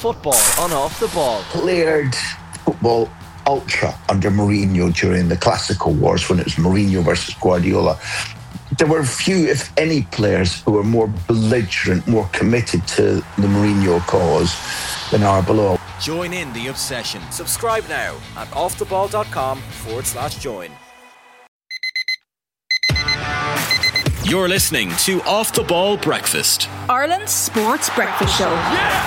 football on Off the Ball. Played football ultra under Mourinho during the Classical Wars when it was Mourinho versus Guardiola. There were few, if any, players who were more belligerent, more committed to the Mourinho cause than Arbeloa. Join in the obsession. Subscribe now at offtheball.com/join. You're listening to Off the Ball Breakfast, Ireland's sports breakfast show.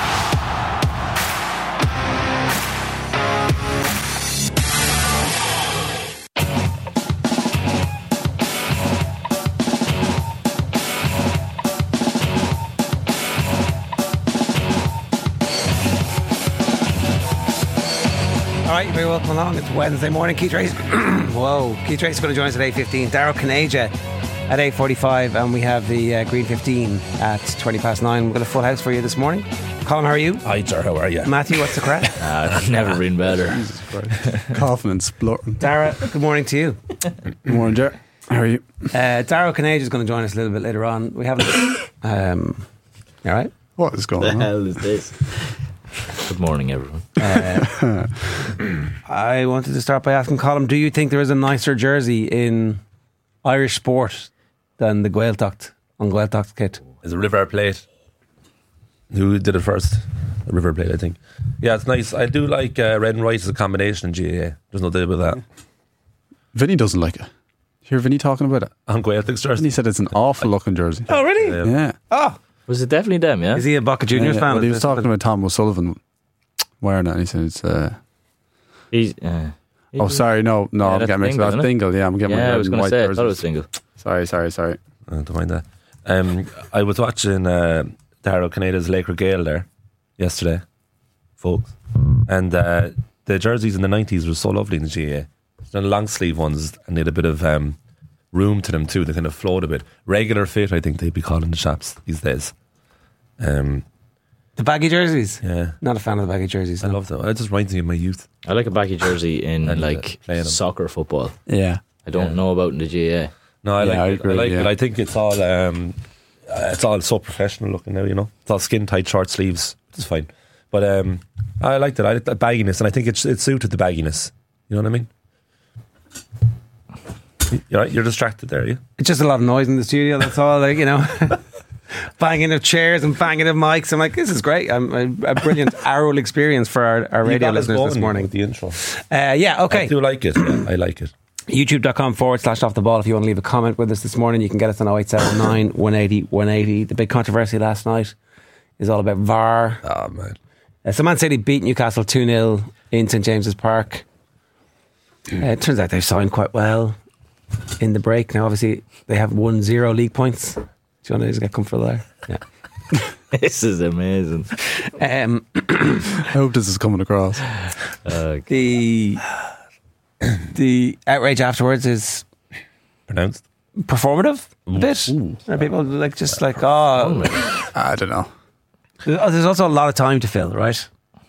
All right, you're very welcome along. It's Wednesday morning. Keith Race. Whoa. Keith Race is going to join us at 8:15. Darragh Conaja at 8:45. And we have the Green 15 at 9:20. We've got a full house for you this morning. Colin, how are you? Hi, Jar, how are you? Matthew, what's the crack? Never been better. Jesus Christ. Coughing and splutting. Darragh, good morning to you. Good morning, Jar. How are you? Darragh Conaja is going to join us a little bit later on. We haven't. All right? What is going The on? hell is this? Good morning, everyone. I wanted to start by asking Colin, do you think there is a nicer jersey in Irish sport than the Gaeltacht on Gaeltacht kit? Is a River Plate. Who did it first? The River Plate, I think. Yeah, it's nice. I do like red and white as a combination in GAA. There's no doubt about that. Vinny doesn't like it. Hear Vinny talking about it? On Gaeltacht's jersey. Vinny said it's an awful looking jersey. Oh, really? Yeah. Oh, Was it definitely them, yeah? is he a Boca Juniors fan? Well, he was talking about Tom O'Sullivan wearing it and he said it's... He's, oh, sorry, no, Yeah, I'm that's getting mixed Dingle, up. That's isn't it? Dingle, yeah, I'm getting my Yeah, I red was and going to white say, I jerseys. thought it was single. Sorry. Don't mind that. I was watching Darragh Conaja's Laker Gale there yesterday, folks. And the jerseys in the 90s were so lovely in the GAA. The long sleeve ones, and they had a bit of room to them too. They kind of flowed a bit. Regular fit, I think they'd be calling the chaps these days. The baggy jerseys? Yeah. Not a fan of the baggy jerseys. I no. love that. It just reminds me of my youth. I like a baggy jersey in And, like playing 'em. soccer football. Yeah. I don't know about in the GAA. No, I Yeah, like I it. agree, I like yeah. it. I think it's all so professional looking now, you know. It's all skin tight short sleeves, which is fine. But I liked it. I liked the bagginess, and I think it suited the bagginess. You know what I mean? You're distracted there, are you? It's just a lot of noise in the studio, that's all, like, you know. Banging of chairs and banging of mics. I'm like, this is great. I'm a brilliant oral experience for our radio listeners this morning. With the intro. Yeah, okay. I do like it. Yeah, I like it. YouTube.com/off the ball. If you want to leave a comment with us this morning, you can get us on 0879 180 180. The big controversy last night is all about VAR. Oh, man. So Man City beat Newcastle 2-0 in St James's Park. It turns out they've signed quite well in the break. Now, obviously, they have won 0 league points. Do you want to just get comfortable there? Yeah. This is amazing. I hope this is coming across. The outrage afterwards is Pronounced? performative a bit. There are people like just like, oh, I don't know. there's also a lot of time to fill, right?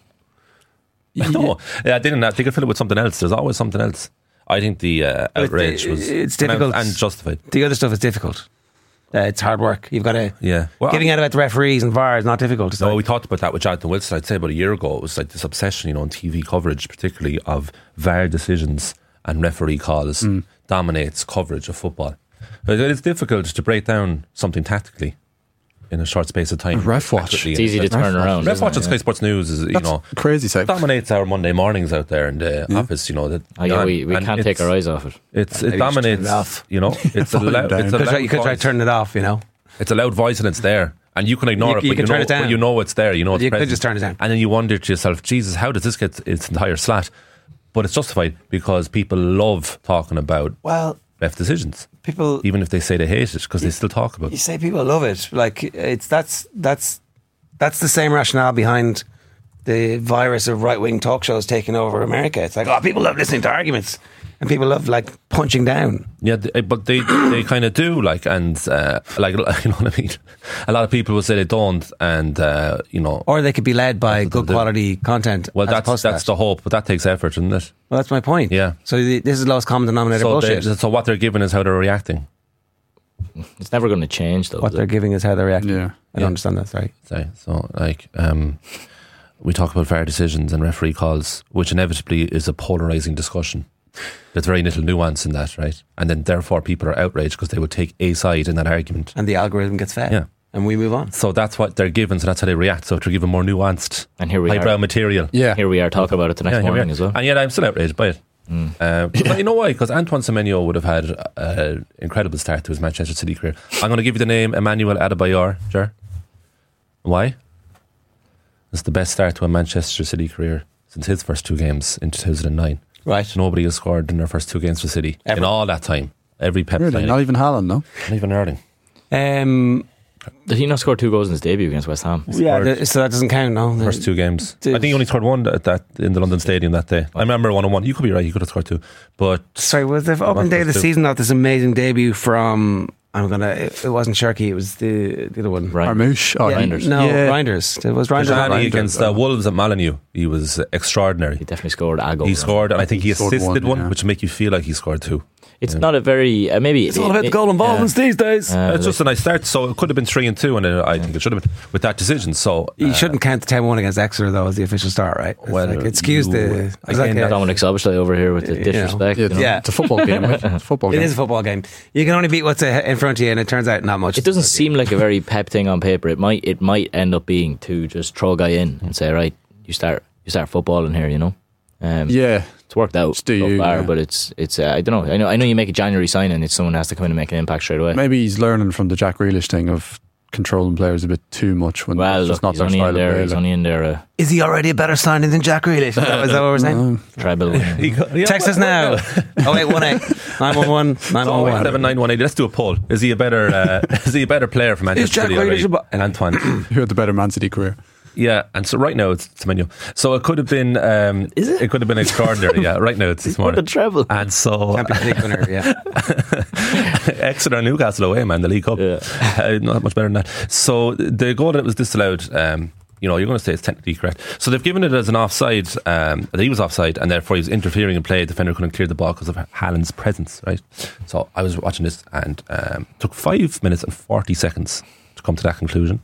I know. Yeah, they could fill it with something else. There's always something else. I think the outrage was it's difficult and justified. The other stuff is difficult. It's hard work. You've got to Well, giving out about the referees and VAR is not difficult. It's No, like, we talked about that with Jonathan Wilson. I'd say about a year ago, it was like this obsession, you know, on TV coverage, particularly of VAR decisions and referee calls, dominates coverage of football. But it's difficult to break down something tactically in a short space of time. Ref watch. accurately. It's easy to turn around. Ref isn't watch it? on Sky Sports News is, you That's know, crazy sight. dominates our Monday mornings out there in the office. You know that. Oh, yeah, we and can't take our eyes off it. It Maybe you should dominates. turn it off. You know, it's a loud. It's a loud you could try voice. turning it off. You know, It's a loud voice and it's there, and you can ignore it. You But can turn it down. But you know it's there. You know it's You could present. just turn it down. and then you wonder to yourself, Jesus, how does this get its entire slat? But it's justified because people love talking about ref decisions, people. even if they say they hate it, because they still talk about You it. say people love it. Like it's that's the same rationale behind the virus of right wing talk shows taking over America. It's like, oh, people love listening to arguments, and people love like punching down. Yeah, but they kind of do, like, and like, you know what I mean. A lot of people will say they don't, and you know, Or they could be led by That's what good they'll do. quality content. well, as opposed that's to the hope, but that takes effort, doesn't it? well, that's my point. Yeah. So this is lowest common denominator So, bullshit. so what they're giving is how they're reacting. It's never going to change, though. What they're giving is how they react. Yeah. I don't understand that. Sorry. So like, we talk about VAR decisions and referee calls, which inevitably is a polarising discussion. There's very little nuance in that, right? And then therefore people are outraged because they would take a side in that argument. And the algorithm gets fed. Yeah. And we move on. So that's what they're given, so that's how they react. So they're given more nuanced, And here we highbrow are. material. Yeah. Here we are talking about it the next here we morning are. as well. And yet I'm still outraged by it. But you know why? Because Antoine Semenyo would have had an incredible start to his Manchester City career. I'm going to give you the name Emmanuel Adebayor, Ger. Why? It's the best start to a Manchester City career since his first 2 games in 2009. Right. Nobody has scored in their first 2 games for City in all that time. Every Pep Really? signing. Not even Haaland, no? Not even Erling. Did he not score 2 goals in his debut against West Ham? Yeah, so that doesn't count, no. First 2 games. I think he only scored 1 at that in the London Stadium that day. I remember 1-1. You could be right. He could have scored 2. But Sorry, was the opening day of the season not this amazing debut from... It wasn't Sharkey, it was the other one. Right. Armouche? Oh, Yeah, Reinders. No, Yeah. Reinders. It was Reinders. Jani against Wolves at Molineux, he was extraordinary. He definitely scored a goal. He scored, and I think he scored assisted one, one, yeah. which make you feel like he scored 2. It's not a very maybe It's all about the goal involvements these days. It's just a nice start. So it could have been 3-2, and I think it should have been with that decision. So You shouldn't count the 10-1 against Exeter though as the official start, right? It's Well, like, excuse you- the... It's like again, a- Dominic Soboslai over here with the disrespect. Yeah, you know. Yeah. It's a football game, right? It's a football It game. is a football game. You can only beat what's in front of you, and it turns out not much. It doesn't seem like a very Pep thing on paper. It might end up being to just throw a guy in and say, right, you start footballing here, you know. Yeah. It's worked out Just do so you, far, yeah. but it's I don't know. I know you make a January signing, it's someone has to come in and make an impact straight away. Maybe he's learning from the Jack Grealish thing of controlling players a bit too much when Well, it's look, just not he's their only style in of there. play. He's like. only in there. Is he already a better signing than Jack Grealish? Is that what we're saying? Treble. Text us now. 0818 911 911. 7918. Let's do a poll. Is he a better player for Manchester Jack City? Grealish already? a Antoine. Who had the better Man City career? Yeah, and so right now it's Semenyo. So it could have been. Is it? It could have been extraordinary. Yeah, right now it's this morning. What a treble. And so Champions League winner, yeah. Exeter Newcastle away, man, the League Cup. Yeah. Not much better than that. So the goal that was disallowed, you're going to say it's technically correct. So they've given it as an offside, that he was offside, and therefore he was interfering in play. The defender couldn't clear the ball because of Haaland's presence, right? So I was watching this and took 5 minutes and 40 seconds to come to that conclusion.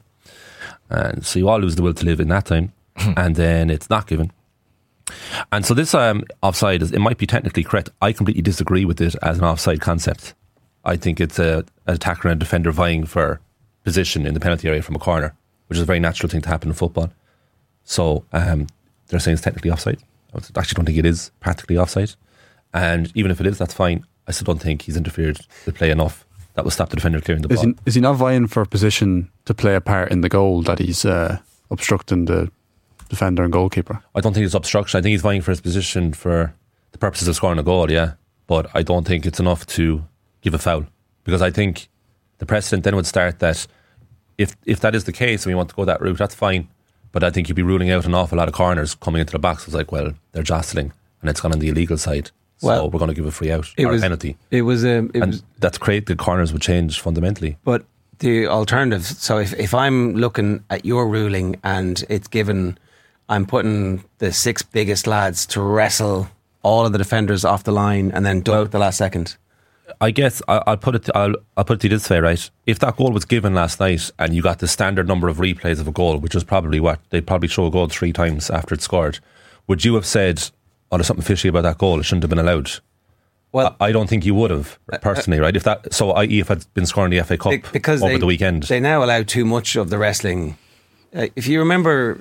And so you all lose the will to live in that time, and then it's not given. And so this offside, it might be technically correct. I completely disagree with it as an offside concept. I think it's an attacker and a defender vying for position in the penalty area from a corner, which is a very natural thing to happen in football. So they're saying it's technically offside. I actually don't think it is practically offside. And even if it is, that's fine. I still don't think he's interfered with play enough that will stop the defender clearing the ball. Is he not vying for position to play a part in the goal that he's obstructing the defender and goalkeeper? I don't think it's obstruction. I think he's vying for his position for the purposes of scoring a goal, yeah. But I don't think it's enough to give a foul. Because I think the precedent then would start that if that is the case and we want to go that route, that's fine. But I think you'd be ruling out an awful lot of corners coming into the box. It's like, well, they're jostling and it's gone on the illegal side. So Well, we're going to give a free out or a penalty. It was And that's great. The corners would change fundamentally. But the alternative, so if I'm looking at your ruling and it's given, I'm putting the 6 biggest lads to wrestle all of the defenders off the line and then dunk at the last second. I guess I'll put it to you this way, right? If that goal was given last night and you got the standard number of replays of a goal, which was probably they'd probably show a goal 3 times after it's scored, would you have said, oh, there's something fishy about that goal, it shouldn't have been allowed? Well, I don't think you would have personally, right? If I'd been scoring the FA Cup because over the weekend, they now allow too much of the wrestling. If you remember,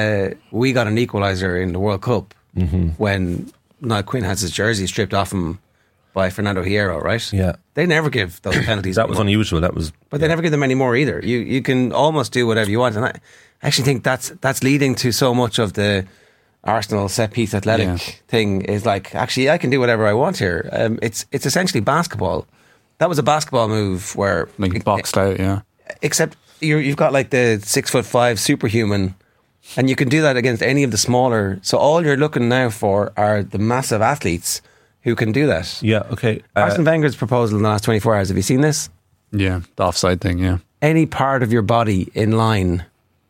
we got an equaliser in the World Cup when Niall Quinn has his jersey stripped off him by Fernando Hierro, right? Yeah. They never give those penalties. that was anymore. unusual. That was, But they never give them any more either. You can almost do whatever you want, and I actually think that's leading to so much of the Arsenal set piece athletic thing. Is like, actually, I can do whatever I want here. It's essentially basketball. That was a basketball move where Like boxed out, yeah. except you've got like the 6'5" superhuman, and you can do that against any of the smaller. So all you're looking now for are the massive athletes who can do that. yeah, okay. Arsene Wenger's proposal in the last 24 hours. Have you seen this? Yeah, the offside thing, yeah. Any part of your body in line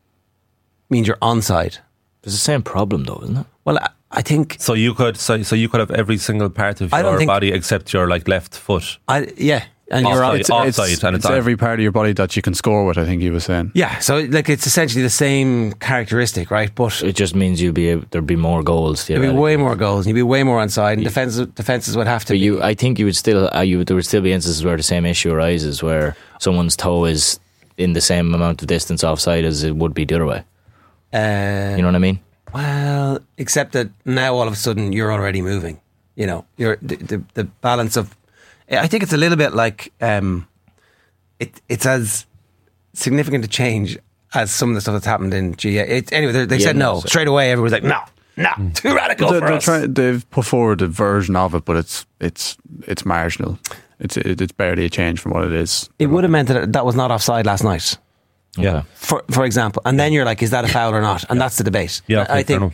means you're onside. It's the same problem though, isn't it? Well, I think So you could have every single part of I don't your think- body except your like left foot. yeah. and you're offside, and it's every part of your body that you can score with, I think he was saying. Yeah, so like it's essentially the same characteristic, right? But it just means there'd be more goals. There'd be way more goals, and you'd be way more onside, and defenses would have to. But I think you would still, there would still be instances where the same issue arises, where someone's toe is in the same amount of distance offside as it would be the other way. You know what I mean? Well, except that now all of a sudden you're already moving. You know, you're the balance of. I think it's a little bit like it's as significant a change as some of the stuff that's happened in GA. Anyway, they said no straight away. Everyone's like, no, too radical for us. They've put forward a version of it, but it's marginal. It's barely a change from what it is. It would have meant that was not offside last night. Yeah, for example, and then you're like, is that a foul or not? And that's the debate. Yeah, okay, I think.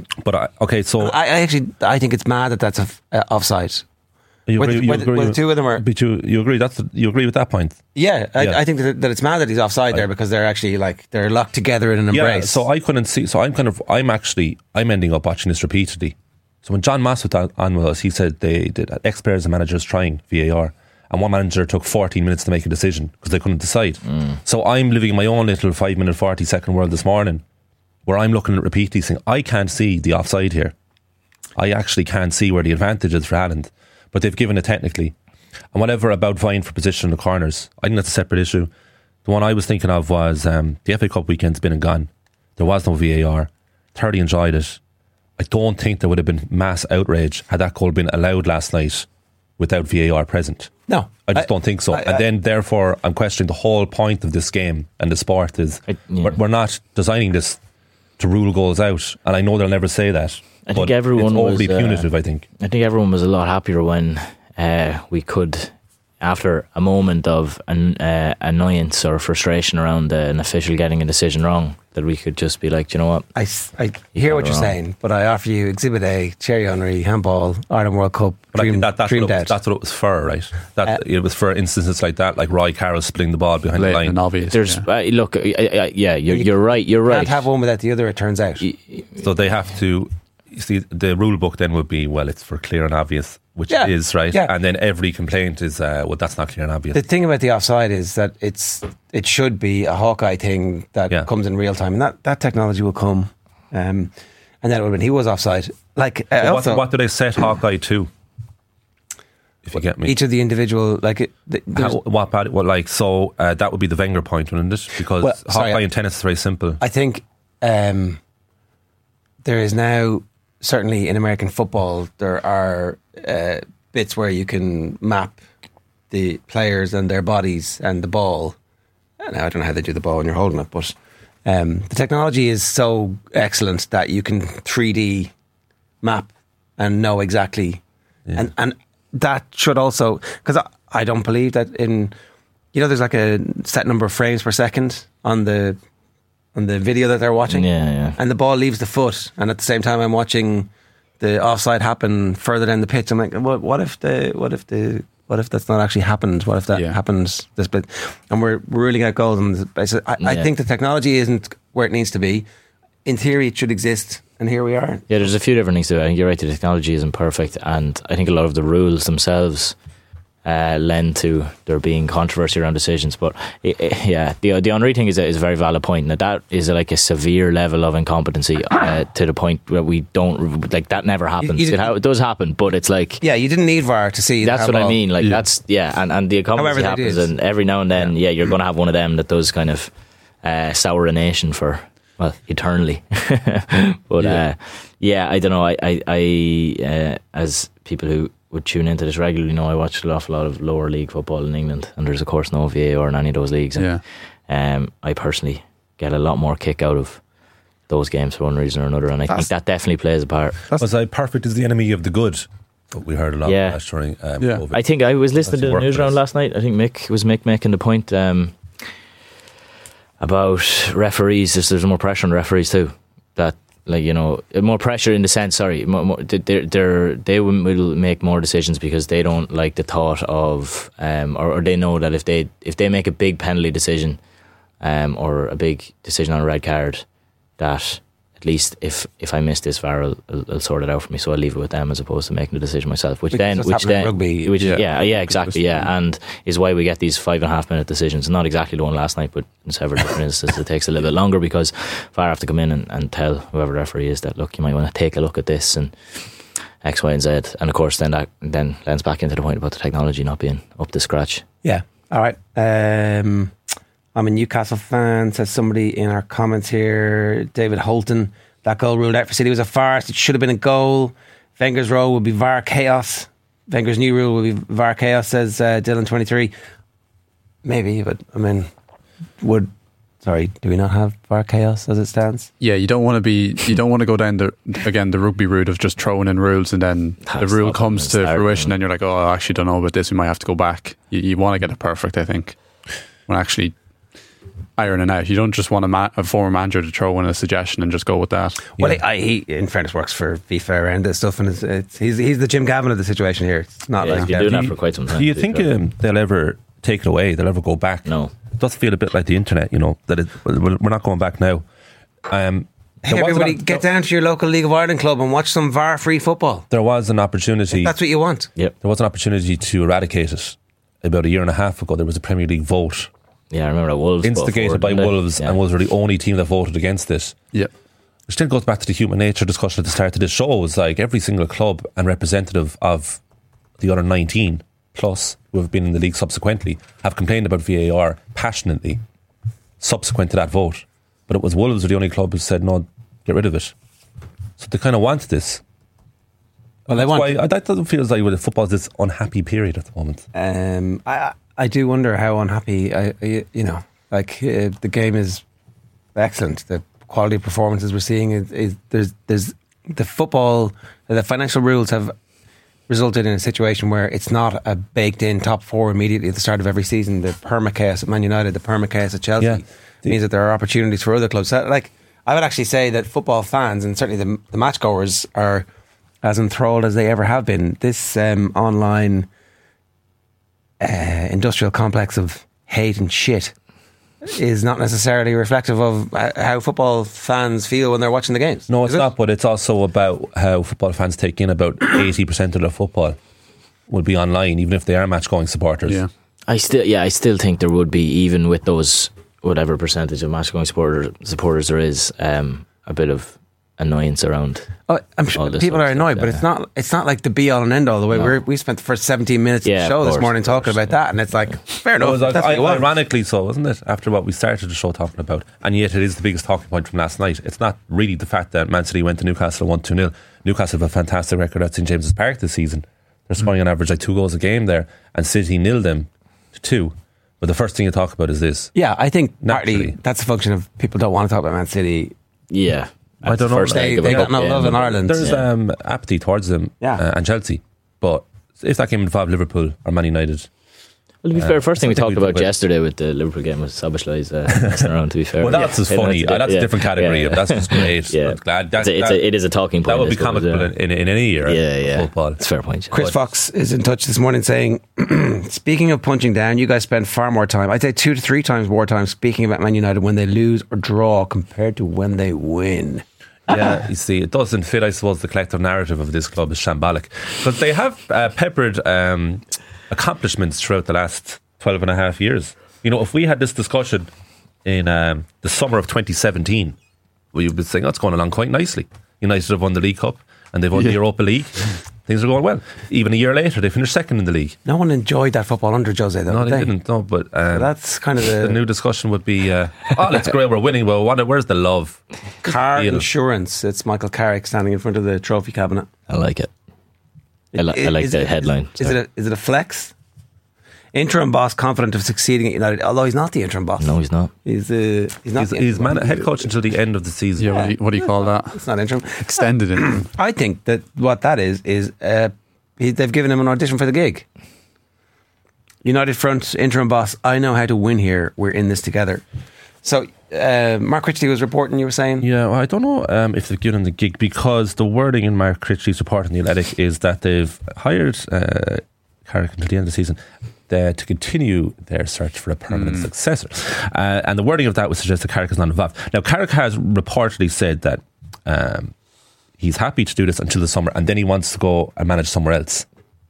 So I think it's mad that that's offside. You agree, the two of them are. But you agree? You agree with that point? Yeah, I think that it's mad that he's offside there because they're actually they're locked together in an embrace. Yeah, so I couldn't see. So I'm ending up watching this repeatedly. So when John Mass was on with us, he said they did ex-players and managers trying VAR. And one manager took 14 minutes to make a decision because they couldn't decide. So I'm living in my own little 5-minute, 40-second world this morning where I'm looking at repeat these things. I can't see the offside here. I actually can't see where the advantage is for Haaland. But they've given it technically. And whatever about vying for position in the corners, I think that's a separate issue. The one I was thinking of was the FA Cup weekend's been and gone. There was no VAR. Thoroughly enjoyed it. I don't think there would have been mass outrage had that goal been allowed last night without VAR present. No, I just don't think so. And then therefore I'm questioning the whole point of this game and the sport is we're not designing this to rule goals out, and I know they'll never say that. I think everyone was overly punitive. I think everyone was a lot happier when we could, after a moment of annoyance or frustration around an official getting a decision wrong, that we could just be like, you know what? I hear what you're saying, but I offer you Exhibit A, Thierry Henry, handball, Ireland World Cup, that's what it was for, right? It was for instances like that, like Roy Carroll splitting the ball behind the line. And obvious. Look, you're right. You can't have one without the other, it turns out. So they have to. You see, the rule book then would be, well, it's for clear and obvious, which is right, and then every complaint is, well, that's not clear and obvious. The thing about the offside is that it should be a Hawkeye thing that comes in real time, and that technology will come, and then it would have been he was offside. Like, what do they set Hawkeye to? If you get me, each of the individual that would be the Wenger point, wouldn't it? Because Hawkeye in tennis is very simple. I think there is now. Certainly in American football, there are bits where you can map the players and their bodies and the ball. Now, I don't know how they do the ball when you're holding it, but the technology is so excellent that you can 3D map and know exactly. Yeah. And that should also, because I don't believe that there's like a set number of frames per second on the video that they're watching, and the ball leaves the foot, and at the same time I'm watching the offside happen further down the pitch. I'm like, what if that's not actually happened? What if that happens this bit? And we're ruling out goals. And I think the technology isn't where it needs to be. In theory, it should exist, and here we are. Yeah, there's a few different things to it. I think you're right. The technology isn't perfect, and I think a lot of the rules themselves lend to there being controversy around decisions. But the Henry thing is a very valid point. Now that is like a severe level of incompetency to the point where we don't like that never happens. It does happen, but it's like you didn't need VAR to see. That's what I mean. Like that's and the incompetency happens, and every now and then you're going to have one of them that does kind of sour a nation for eternally. But I don't know. I as people who would tune into this regularly know I watch an awful lot of lower league football in England, and there's of course no VAR in any of those leagues, and I personally get a lot more kick out of those games for one reason or another, and I think that definitely plays a part. Was perfect is the enemy of the good? We heard a lot of that during COVID. I think I was listening to the news round last night. I think Mick making the point about referees. There's more pressure on referees too, that more pressure in the sense, they will make more decisions because they don't like the thought of or they know that if they make a big penalty decision or a big decision on a red card, that at least if I miss this VAR, I'll sort it out for me. So I'll leave it with them as opposed to making the decision myself. Which then rugby, exactly, and is why we get these 5.5 minute decisions. Not exactly the one last night, but in several different instances it takes a little bit longer because VAR have to come in and tell whoever the referee is that, look, you might want to take a look at this and X, Y, and Z. And of course, then that lends back into the point about the technology not being up to scratch. Yeah. All right. I'm a Newcastle fan, says somebody in our comments here. David Holton, that goal ruled out for City was a farce. It should have been a goal. Wenger's role will be VAR chaos. Wenger's new rule will be VAR chaos, says Dylan 23. Maybe, but I mean, do we not have VAR chaos as it stands? Yeah, you don't want to go down the rugby route of just throwing in rules and then the rule comes to fruition and you're like, oh, I actually don't know about this, we might have to go back. You want to get it perfect, I think, when actually ironing out. You don't just want a former manager to throw in a suggestion and just go with that. Well, he in fairness works for FIFA around this stuff, and he's the Jim Gavin of the situation here. It's not like he's been doing that for quite some time. Do you think they'll ever take it away? They'll ever go back? No. It does feel a bit like the internet, that we're not going back now. Hey, everybody, get down to your local League of Ireland club and watch some VAR-free football. There was an opportunity. That's what you want. Yep. There was an opportunity to eradicate it about a year and a half ago. There was a Premier League vote. Yeah, I remember that Wolves instigated by Wolves, and Wolves were the only team that voted against it. Yeah. Which still goes back to the human nature discussion at the start of this show. It's like every single club and representative of the other 19 plus who have been in the league subsequently have complained about VAR passionately subsequent to that vote. But it was Wolves were the only club who said no, get rid of it. So they kind of want this. Well, that doesn't feel like with football's this unhappy period at the moment. I do wonder how unhappy the game is excellent. The quality of performances we're seeing is there's the football, the financial rules have resulted in a situation where it's not a baked in top four immediately at the start of every season. The perma-chaos at Man United, the perma-chaos at Chelsea means that there are opportunities for other clubs. So, like, I would actually say that football fans and certainly the match goers are as enthralled as they ever have been. This online industrial complex of hate and shit is not necessarily reflective of how football fans feel when they're watching the games. No, it's not, but it's also about how football fans take in about 80% of their football would be online, even if they are match-going supporters. Yeah. I still think there would be, even with those whatever percentage of match-going supporters there is, a bit of annoyance around. Oh, I'm sure people are annoyed, but it's not like the be all and end all. The way we spent the first 17 minutes of the show this morning talking about that, and it's like fair enough. That's ironically so, wasn't it? After what we started the show talking about, and yet it is the biggest talking point from last night. It's not really the fact that Man City went to Newcastle and won 2-0. Newcastle have a fantastic record at St James's Park this season. They're scoring on average like 2 goals a game there, and City nilled them to 2. But the first thing you talk about is this. Yeah, I think partly that's a function of people don't want to talk about Man City. Yeah. I don't know. They got no love in Ireland. There's apathy towards them and Chelsea. But if that game involved Liverpool or Man United... Well, to be fair, first thing we talked about yesterday with the Liverpool game was Szoboszlai's messing around, to be fair. Well, that's just funny. That's a different category. That's just great. Yeah. Glad it is a talking point. That would be comical in any year of football. It's a fair point. Chris Fox is in touch this morning saying, speaking of punching down, you guys spend far more time, I'd say 2 to 3 times more time speaking about Man United when they lose or draw compared to when they win. Yeah, you see, it doesn't fit, I suppose, the collective narrative of this club is shambolic. But they have peppered accomplishments throughout the last 12 and a half years. You know, if we had this discussion in the summer of 2017, we would be saying, oh, it's going along quite nicely. United have won the League Cup and they've won the Europa League. Things are going well. Even a year later, they finished second in the league. No one enjoed that football under Jose, though. No, they didn't. No, but so that's kind of the new discussion would be, it's great, we're winning. Well, where's the love? Car insurance. It's Michael Carrick standing in front of the trophy cabinet. I like it. I like the headline. Is it a flex? Interim boss confident of succeeding at United, although he's not the interim boss. No, he's not. He's head coach until the end of the season. Yeah, what do you call that? It's not interim. Extended interim. I think that what that is they've given him an audition for the gig. United front interim boss. I know how to win here. We're in this together. So Mark Critchley was reporting. You were saying, well, I don't know if they've given him the gig, because the wording in Mark Critchley's report in the Athletic is that they've hired Carrick until the end of the season to continue their search for a permanent successor. And the wording of that would suggest that Carrick is not involved. Now, Carrick has reportedly said that he's happy to do this until the summer, and then he wants to go and manage somewhere else,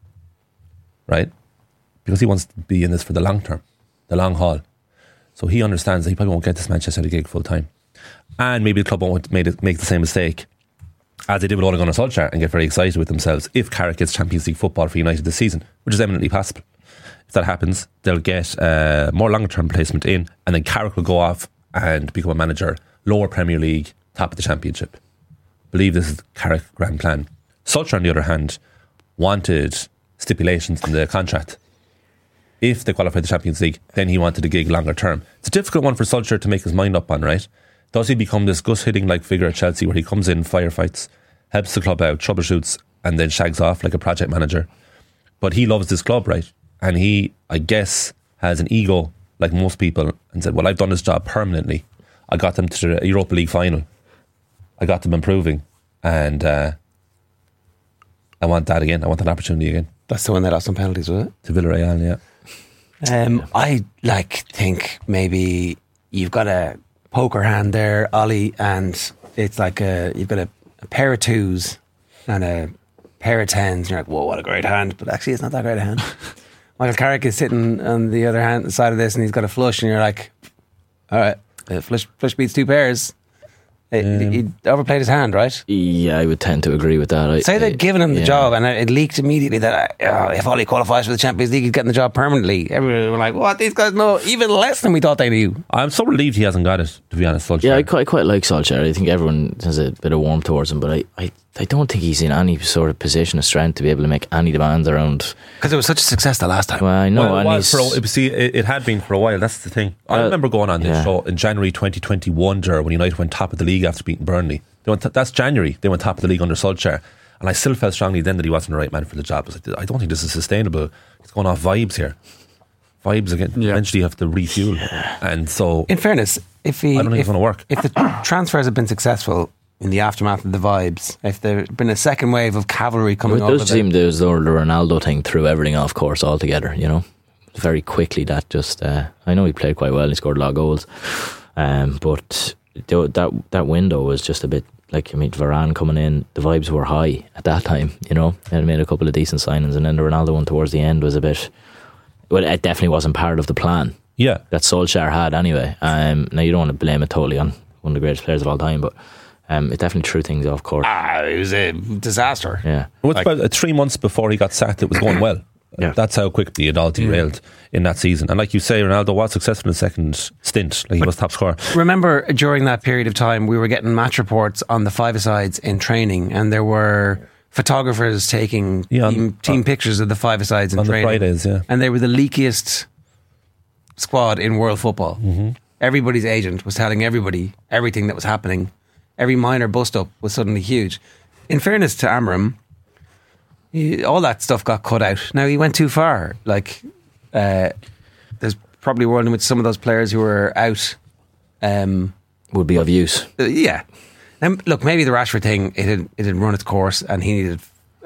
right? Because he wants to be in this for the long term, the long haul. So he understands that he probably won't get this Manchester City gig full time, and maybe the club won't make the same mistake as they did with Ole Gunnar Solskjaer and get very excited with themselves if Carrick gets Champions League football for United this season, which is eminently possible. If that happens, they'll get more longer term placement in, and then Carrick will go off and become a manager, lower Premier League, top of the Championship. Believe this is Carrick's grand plan. Solskjaer, on the other hand, wanted stipulations in the contract. If they qualify the Champions League, then he wanted a gig longer term. It's a difficult one for Solskjaer to make his mind up on, right? Does he become this Gus Hiddink-like figure at Chelsea where he comes in, firefights, helps the club out, troubleshoots, and then shags off like a project manager? But he loves this club, right? And he, I guess, has an ego like most people and said, well, I've done this job permanently. I got them to the Europa League final. I got them improving. And I want that again. I want that opportunity again. That's the one that lost on penalties, was it? To Villarreal, yeah. I think maybe you've got a poker hand there, Ollie, and it's like you've got a pair of twos and a pair of tens, and you're like, whoa, what a great hand. But actually it's not that great a hand. Michael Carrick is sitting on the other hand side of this and he's got a flush, and you're like, alright, flush beats two pairs. He overplayed his hand, right? Yeah, I would tend to agree with that. Say they'd given him the job, and it leaked immediately that if Ollie qualifies for the Champions League, he's getting the job permanently. Everyone were like, what? These guys know even less than we thought they knew. I'm so relieved he hasn't got it, to be honest, Solskjaer. Yeah, I quite like Solskjaer. I think everyone has a bit of warmth towards him, but I don't think he's in any sort of position of strength to be able to make any demands around. Because it was such a success the last time. Well, I know. Well, it had been for a while. That's the thing. I remember going on this show in January 2021 when United went top of the league after beating Burnley. That's January. They went top of the league under Solskjaer, and I still felt strongly then that he wasn't the right man for the job. I was like, I don't think this is sustainable. It's going off vibes here. Vibes again. Yeah. Eventually, you have to refuel. Yeah. And so, in fairness, I don't think it's going to work. If the transfers have been successful in the aftermath of the vibes, if there's been a second wave of cavalry coming up, it does seem as though the Ronaldo thing threw everything off course altogether. You know, very quickly that just. I know he played quite well. He scored a lot of goals, but that window was just a bit. Like, I mean, Varane coming in, the vibes were high at that time, you know, and made a couple of decent signings, and then the Ronaldo one towards the end was a bit, well, it definitely wasn't part of the plan that Solskjaer had anyway. Now, you don't want to blame it totally on one of the greatest players of all time, but it definitely threw things off course. It was a disaster. Yeah. It was about 3 months before he got sacked, it was going well. Yeah. That's how quickly it all derailed in that season. And like you say, Ronaldo was successful in the second stint. Like, he was top scorer. Remember, during that period of time, we were getting match reports on the five-a-sides in training, and there were photographers taking team pictures of the five-a-sides in training. On the Fridays, yeah. And they were the leakiest squad in world football. Mm-hmm. Everybody's agent was telling everybody everything that was happening. Every minor bust-up was suddenly huge. In fairness to Amram, all that stuff got cut out. Now, he went too far. Like, there's probably a world in which some of those players who were out would be of use. Yeah. And look, maybe the Rashford thing, it had run its course, and he needed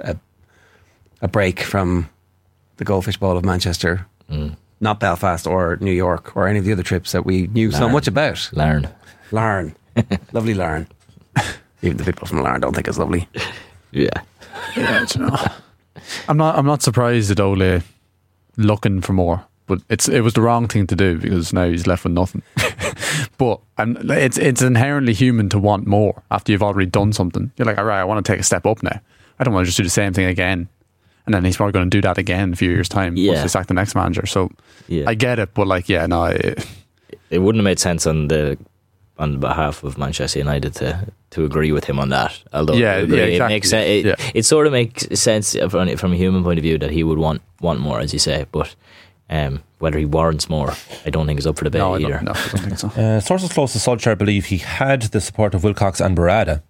a break from the Goldfish Bowl of Manchester, not Belfast or New York or any of the other trips that we knew so much about. Larne. Lovely Larne. Even the people from Larne don't think it's lovely. Yeah. Yeah, you know, I'm not surprised at Ole looking for more, but it was the wrong thing to do, because now he's left with nothing. But it's inherently human to want more after you've already done something. You're like, all right, I want to take a step up now. I don't want to just do the same thing again. And then he's probably going to do that again in a few years' time once they sack the next manager. So I get it, but like, yeah, no, it wouldn't have made sense on behalf of Manchester United to agree with him on that. Although exactly. It makes sense. It sort of makes sense from a human point of view that he would want more, as you say. But whether he warrants more, I don't think is up for debate either. No, I don't think so. Sources close to Solskjaer believe he had the support of Wilcox and Barada,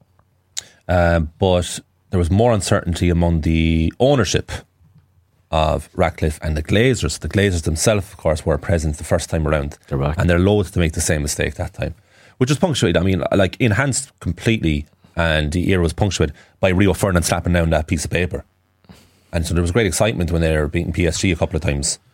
but there was more uncertainty among the ownership of Ratcliffe and the Glazers. The Glazers themselves, of course, were present the first time around. They're back. And they're loath to make the same mistake that time, which was punctuated, I mean, like, enhanced completely, and the era was punctuated by Rio Ferdinand slapping down that piece of paper. And so there was great excitement when they were beating PSG a couple of times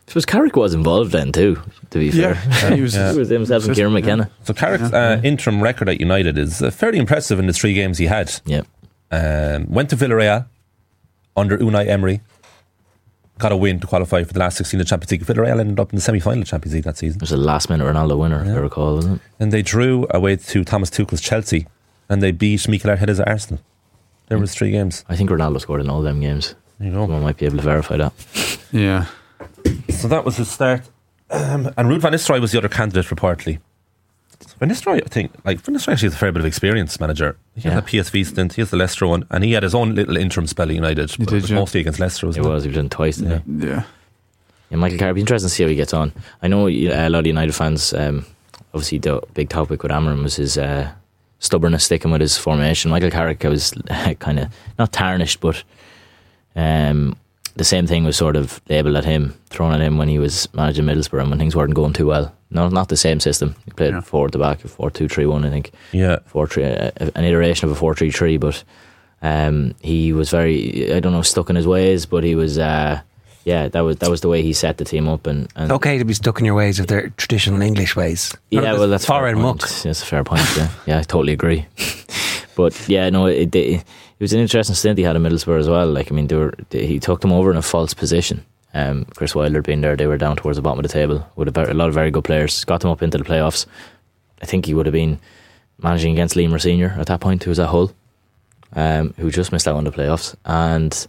suppose Carrick was involved then too, to be fair. He was himself and Kieran McKenna. So Carrick's interim record at United is fairly impressive in the 3 games he had. Yeah. Went to Villarreal under Unai Emery. Got a win to qualify for the last 16 of the Champions League. Villarreal ended up in the semi-final of Champions League that season. It was a last-minute Ronaldo winner, if I recall, wasn't it? And they drew away to Thomas Tuchel's Chelsea, and they beat Mikel Arteta's Arsenal. There was 3 games. I think Ronaldo scored in all them games. There you go. Someone might be able to verify that. Yeah. So that was his start. And Ruud van Nistelrooy was the other candidate reportedly. Van Nistelrooy, I think, Van Nistelrooy actually has a fair bit of experience, manager. He had a PSV stint, he has the Leicester one, and he had his own little interim spell at United. He did, mostly against Leicester, he was done twice, didn't he? Yeah. Yeah, Michael Carrick, be interesting to see how he gets on. I know a lot of United fans, obviously the big topic with Amram was his stubbornness sticking with his formation. Michael Carrick was kind of, not tarnished, but the same thing was sort of labelled at him, thrown at him when he was managing Middlesbrough and when things weren't going too well. No, not the same system. He played 4 at the back, 4-2-3-1, I think. Yeah. 4-3, an iteration of a 4-3-3, but he was very, I don't know, stuck in his ways, but he was, that was the way he set the team up. And it's okay to be stuck in your ways if they're traditional English ways. Yeah, well, that's foreign muck. That's a fair point, yeah, I totally agree. But yeah, no, it was an interesting stint he had in Middlesbrough as well. Like, I mean, he took them over in a false position. Chris Wilder being there, they were down towards the bottom of the table with a lot of very good players. Got them up into the playoffs. I think he would have been managing against Lemur Senior at that point, who was at Hull, who just missed out on the playoffs. And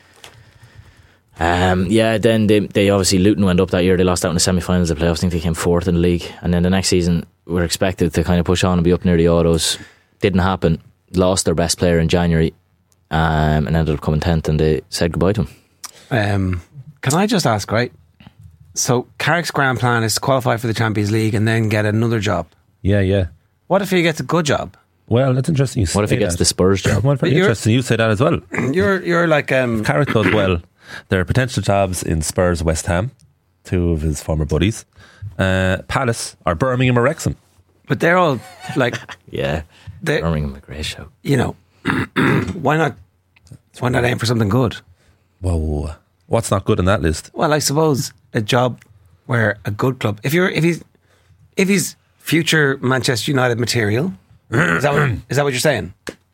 then they obviously, Luton went up that year. They lost out in the semi-finals of the playoffs. I think they came 4th in the league. And then the next season were expected to kind of push on and be up near the autos. Didn't happen. Lost their best player in January, and ended up coming 10th, and they said goodbye to him. Can I just ask, right? So Carrick's grand plan is to qualify for the Champions League and then get another job. Yeah. What if he gets a good job? Well, that's interesting. What if he gets the Spurs job? Well, very interesting. You say that as well. You're like if Carrick does well. There are potential jobs in Spurs, West Ham, 2 of his former buddies, Palace, or Birmingham or Wrexham. But they're all like, yeah, Birmingham, a great show. You know, why not aim for something good? Whoa, what's not good on that list? Well, I suppose a job where a good club, if he's future Manchester United material, is that what you're saying?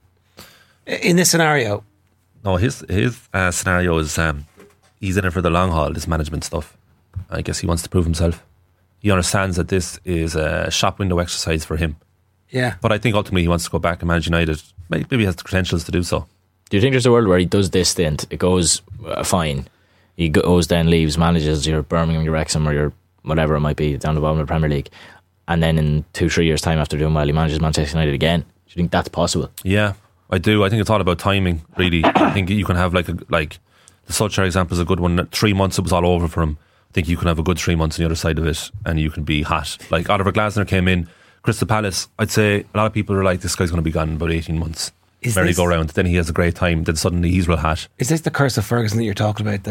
In this scenario? No, his scenario is he's in it for the long haul. This management stuff. I guess he wants to prove himself. He understands that this is a shop window exercise for him. Yeah. But I think ultimately he wants to go back and manage United. Maybe he has the credentials to do so. Do you think there's a world where he does this stint, it goes fine, he goes then leaves, manages your Birmingham, your Wrexham, or your whatever it might be down the bottom of the Premier League, and then in 2-3 years time after doing well he manages Manchester United again? Do you think that's possible? Yeah, I do. I think it's all about timing, really. I think you can have like the Solskjaer example is a good one. 3 months it was all over for him. I think you can have a good 3 months on the other side of it and you can be hot. Like Oliver Glasner came in, Crystal Palace, I'd say a lot of people are like, this guy's going to be gone in about 18 months. Merry-go-round. Then he has a great time. Then suddenly he's real hot. Is this the curse of Ferguson that you're talking about?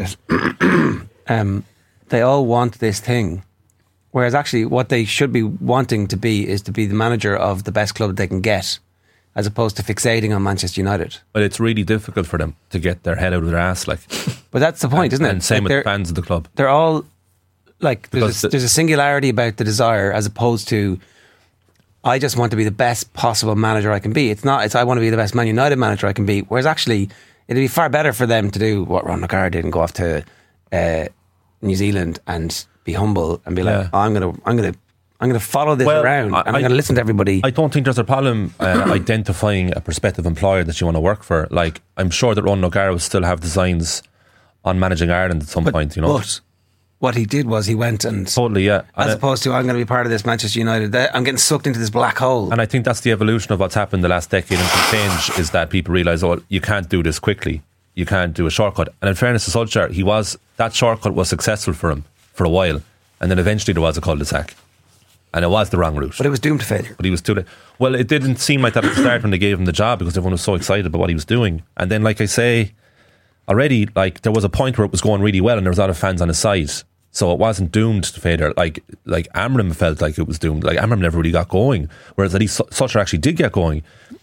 That they all want this thing, whereas actually what they should be wanting to be is to be the manager of the best club they can get, as opposed to fixating on Manchester United. But it's really difficult for them to get their head out of their ass. But that's the point, isn't it? And same with the fans of the club. They're all like, there's a singularity about the desire, as opposed to, I just want to be the best possible manager I can be. It's I want to be the best Man United manager I can be. Whereas actually, it'd be far better for them to do what Ron McCarr did and go off to New Zealand and be humble and be like, I'm going to follow this around. I'm going to listen to everybody. I don't think there's a problem identifying a prospective employer that you want to work for. Like, I'm sure that Ron O'Gara will still have designs on managing Ireland at some point, you know. But what he did was he went and totally, yeah. As opposed to, I'm going to be part of this Manchester United. I'm getting sucked into this black hole. And I think that's the evolution of what's happened the last decade and change, is that people realise, you can't do this quickly. You can't do a shortcut. And in fairness to Solskjaer, that shortcut was successful for him for a while, and then eventually there was a cul-de-sac. And it was the wrong route. But it was doomed to failure. But he was too late. Well, it didn't seem like that at the start when they gave him the job, because everyone was so excited about what he was doing. And then, like I say, already, like, there was a point where it was going really well and there was a lot of fans on his side. So it wasn't doomed to failure. Like Amram felt like it was doomed. Like Amram never really got going. Whereas at least Solskjaer actually did get going.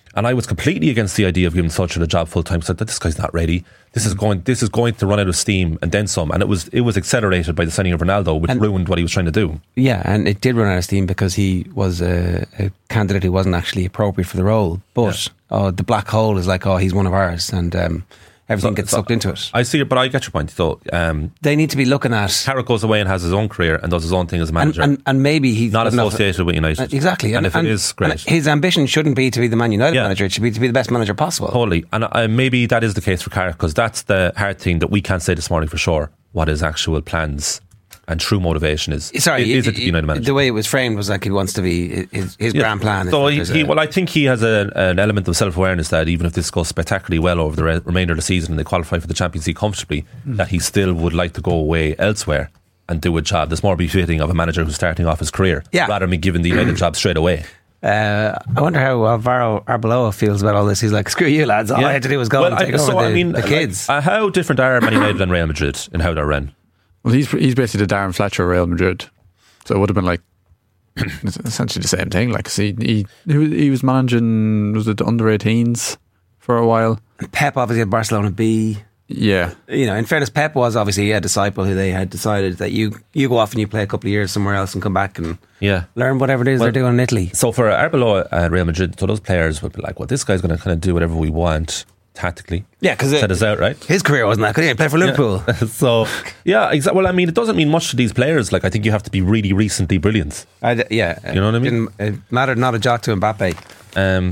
And I was completely against the idea of giving Solskjaer a job full time. Said that this guy's not ready. This is going to run out of steam and then some. And it was accelerated by the signing of Ronaldo, which ruined what he was trying to do. Yeah, and it did run out of steam because he was a candidate who wasn't actually appropriate for the role. But the black hole is like, he's one of ours, and everything gets sucked into it. I see it, but I get your point. So they need to be looking at. Carrick goes away and has his own career and does his own thing as a manager, and maybe he's not associated with United. Exactly, and if it is, great. His ambition shouldn't be to be the Man United manager; it should be to be the best manager possible. Totally, and maybe that is the case for Carrick, because that's the hard thing that we can't say this morning for sure. What his actual plans and true motivation is. Sorry, is it to be United manager? The way it was framed was like he wants to be his grand plan. So I think he has an element of self-awareness that even if this goes spectacularly well over the remainder of the season and they qualify for the Champions League comfortably, that he still would like to go away elsewhere and do a job that's more befitting of a manager who's starting off his career, rather than giving the United job straight away. I wonder how Alvaro Arbeloa feels about all this. He's like, screw you lads, all I had to do was go and take over the kids. How different are Man United and Real Madrid in how they're run? Well, he's basically the Darren Fletcher of Real Madrid, so it would have been like essentially the same thing. Like, he was managing, was it the under-18s for a while? Pep obviously had Barcelona B. Yeah, in fairness, Pep was obviously a disciple who they had decided that you go off and you play a couple of years somewhere else and come back and learn whatever it is they're doing in Italy. So for Arbeloa at Real Madrid, so those players would be like, well, this guy's going to kind of do whatever we want tactically. Yeah, because set us out, right? His career wasn't that good. He played for Liverpool. So, exactly. Well, I mean, it doesn't mean much to these players. Like, I think you have to be really recently brilliant. You know what I mean? It mattered not a jot to Mbappe.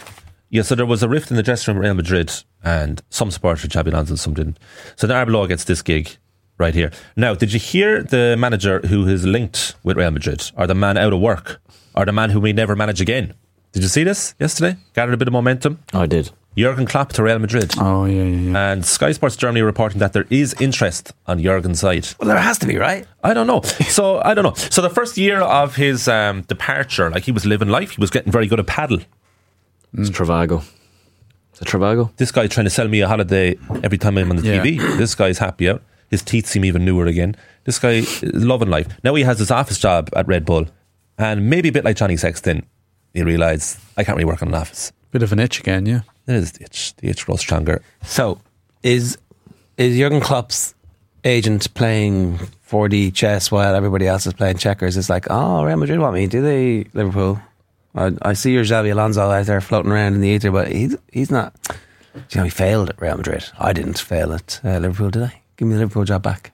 So there was a rift in the dressing room at Real Madrid, and some supported Xabi Alonso and some didn't. So then Arbeloa gets this gig right here. Now, did you hear the manager who is linked with Real Madrid, or the man out of work, or the man who may never manage again? Did you see this yesterday? Gathered a bit of momentum? Oh, I did. Jurgen Klopp to Real Madrid. Oh, yeah. And Sky Sports Germany reporting that there is interest on Jurgen's side. Well, there has to be, right? I don't know. So the first year of his departure, like, he was living life. He was getting very good at paddle. It's Travago. Is it Travago? This guy trying to sell me a holiday every time I'm on the TV. This guy's happy out. His teeth seem even newer again. This guy is loving life. Now he has his office job at Red Bull, and maybe a bit like Johnny Sexton, he realised, I can't really work on an office. Bit of an itch again, yeah. It is the itch. The itch grows stronger. So, is Jurgen Klopp's agent playing 4D chess while everybody else is playing checkers? It's like, Real Madrid want me, do they, Liverpool? I see your Xabi Alonso out there floating around in the ether, but he's not. He failed at Real Madrid. I didn't fail at Liverpool, did I? Give me the Liverpool job back.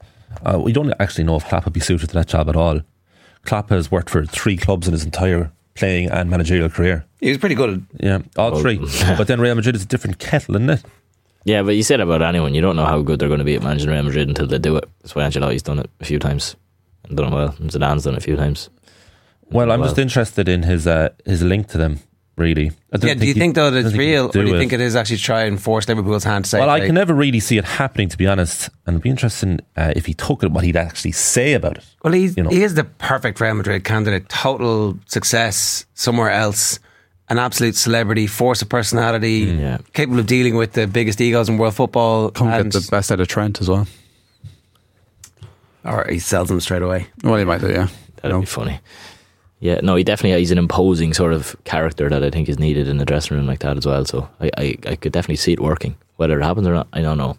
We don't actually know if Klopp would be suited to that job at all. Klopp has worked for 3 clubs in his entire playing and managerial career. He was pretty good at all 3. But then Real Madrid is a different kettle, isn't it? Yeah, but you said about anyone, you don't know how good they're going to be at managing Real Madrid until they do it. That's why Ancelotti's done it a few times and done it well, and Zidane's done it a few times. Well, I'm just interested in his link to them, really. Do you think though that it's real, or do you think it is actually to try and force Liverpool's hand to say? Well, I can never really see it happening, to be honest, and it'd be interesting if he took it, what he'd actually say about it. Well, he is the perfect Real Madrid candidate. Total success somewhere else, an absolute celebrity, force of personality, capable of dealing with the biggest egos in world football. Come get the best out of Trent as well. Or he sells them straight away. Well, he might do, yeah. That'd be funny. Yeah, no, he's an imposing sort of character that I think is needed in the dressing room like that as well. So I could definitely see it working. Whether it happens or not, I don't know.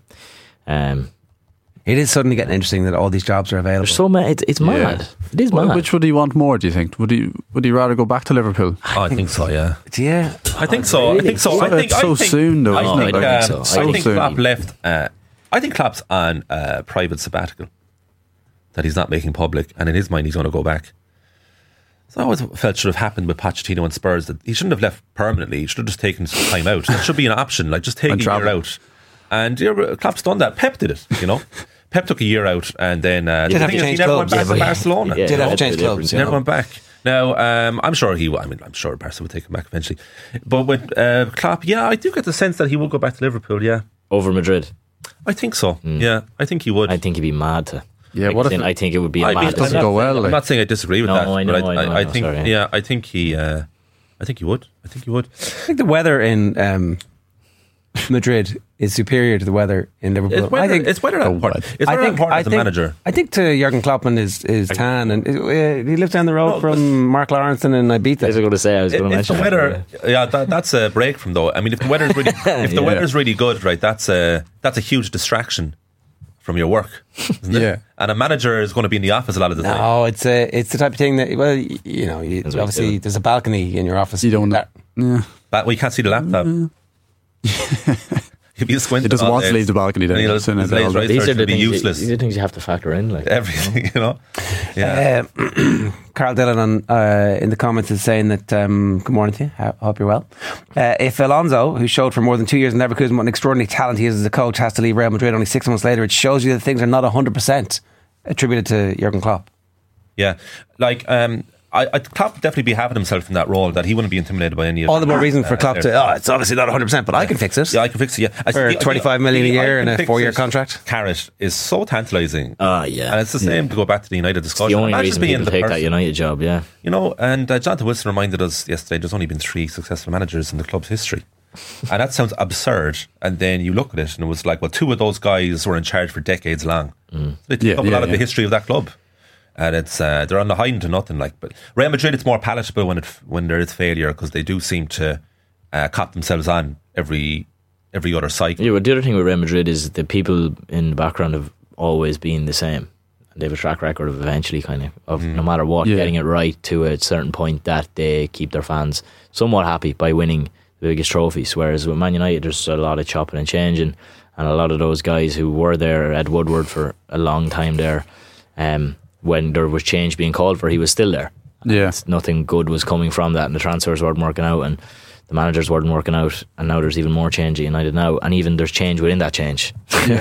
It is suddenly getting interesting that all these jobs are available. There's so many. It's mad. It is mad. Which would he want more, do you think? Would he rather go back to Liverpool? I think so, yeah. Yeah. I think so. Really? I think so. It's so soon, though, isn't it? I don't think so. I think Klopp left. I think Klopp's on a private sabbatical that he's not making public, and in his mind he's going to go back. So I always felt should have happened with Pochettino and Spurs, that he shouldn't have left permanently. He should have just taken some time out. That should be an option, like just take a year out. And Klopp's done that. Pep did it, Pep took a year out, and then he never went back to Barcelona. Did have to change clubs. Never went back. Now, I'm sure I'm sure Barca would take him back eventually. But with Klopp, I do get the sense that he will go back to Liverpool. Yeah, over Madrid. I think so. Yeah, I think he would. I think he'd be mad to. Yeah, I think it would be a mad. It doesn't go well. I'm not saying I disagree with that. I think. Sorry, I think he. I think he would. I think the weather in Madrid is superior to the weather in Liverpool. It's weather that part. It's weather that part as a manager. I think to Jurgen Klopp and his tan, and he lives down the road from Mark Lawrence and Ibiza. I was going to say, if the weather, that's a break from though. I mean, if the weather's really, weather's really good, right? That's a huge distraction from your work, isn't it? Yeah. And a manager is going to be in the office a lot of the time. No, it's the type of thing that, well, you know, obviously there's a balcony in your office. You don't. But we can't see the laptop. He'd be squinting. He doesn't want to leave the balcony. These are the things you have to factor in, like everything, you know. Yeah. Carl Dillon in the comments is saying that good morning to you. I hope you're well. If Alonso, who showed for more than 2 years in Leverkusen what an extraordinary talent he is as a coach, has to leave Real Madrid only 6 months later, it shows you that things are not 100% attributed to Jurgen Klopp. Yeah, like Klopp would definitely be having himself in that role, that he wouldn't be intimidated by any of all the more reason for Klopp to it's obviously not 100%, but I can fix it. Yeah, I can fix it. Yeah, for 25 million a year and a 4-year contract. Carrot is so tantalising. Yeah, and it's the same to go back to the United discussion. It's the only reason people take that United job. Yeah, you know, and Jonathan Wilson reminded us yesterday there's only been 3 successful managers in the club's history. And that sounds absurd, and then you look at it and it was like, well, 2 of those guys were in charge for decades long. They took up a lot of the history of that club. And it's they're on the hiding to nothing. Like, but Real Madrid, it's more palatable when there is failure, because they do seem to cop themselves on every other cycle. Yeah, but the other thing with Real Madrid is the people in the background have always been the same. They have a track record of eventually of no matter what, getting it right to a certain point that they keep their fans somewhat happy by winning the biggest trophies. Whereas with Man United, there's a lot of chopping and changing, and a lot of those guys who were there, Ed Woodward for a long time there, when there was change being called for, he was still there. Yeah. Nothing good was coming from that, and the transfers weren't working out, and the managers weren't working out, and now there's even more change at United now, and even there's change within that change.